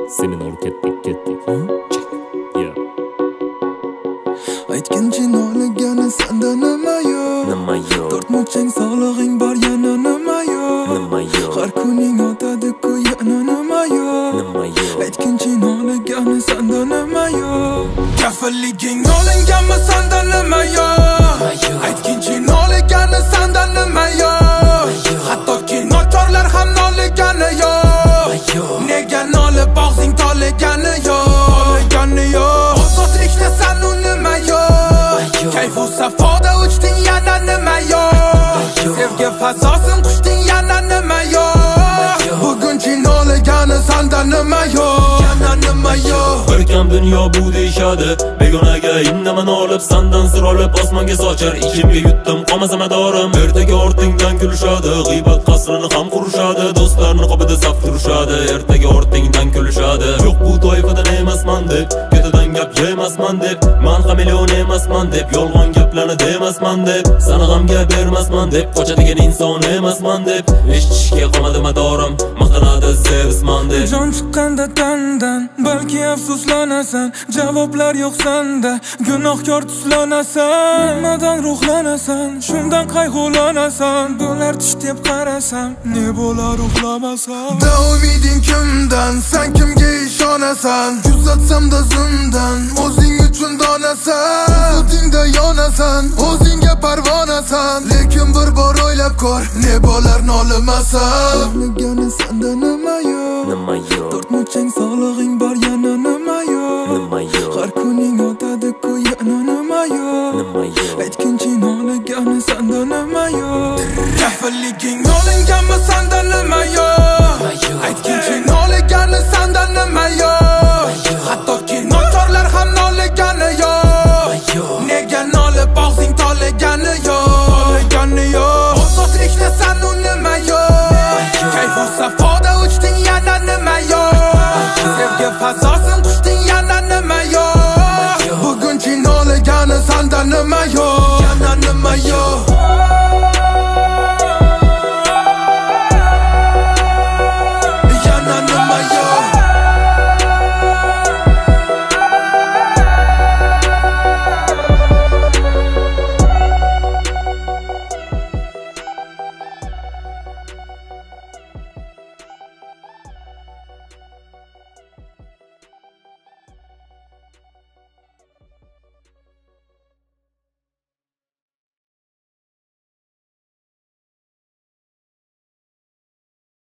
Seminar ketdik. Yeah. Aytgincha nolagani senda nima yo'q? Tortmoqchang sog'lig'ing bor yana nima yo'q? Har kuning o'tadi-ku yana nima yo'q? Aytgincha nolagani senda nima yo'q? Kafilliging olinganmi senda nima yo'q? Aytgincha nolagani senda nima yo'q? Hattoki nochorlar ham noligani yo'q. Nega nolib og'zing toligani yo'q? Ozodlikda san u nima yo'q? Kayfu safoda uchding yana nima yo'q? Sevgi fazosin qushding yana nima yo'q? Bugunchi noligani sanda nima yo'q? Yana nima yo'q? Bir kam dunyo bu deyishadi, begonaga indaman olib sandan sir olib osmonga sochar. Ichimga yutdim qolmasa madorim, ertaga ortingdan kulishadi, g'iybat qasrini ham qurishadi, do'stlarni qobida saf turishadi, ertaga ortingdan kulishadi. Yo'q bu toifadan emasman deb, ketidan gap yemasman deb, men hameleon emasman deb, yolg'on gaplarni demasman deb, sana g'amga bermasman deb, qochadigan inson emasman deb, eshitishga qolmadi madorim, maqtanadi sevsman deb. Jon chiqqanda tandan, balki afsuslanasan, javoblar yo'q senda, gunohkor tuslanasan, nimadan ruhlanasan, shundan qayg'ulanasan, bo'lar tush deb qarasam, ne bo'lar uxlamasam. Da umiding kimdan, sen kimga ishonasan? Kuzatsamda zimdan, o'zing uchun donasan, o'zingda yonasan, o'zingga parvonasan, lekin bir bor o'ylab ko'r, ne bo'lar nolimasan. O'ylagani senda nima yo'q? Tortmoqchang sog'lig'ing bor yana nima yo'q? Har kuning o'tadi-ku yana nima yo'q? Aytgincha nolagani senda nima yo'q? Kafilliging olinganmi senda nima yo'q?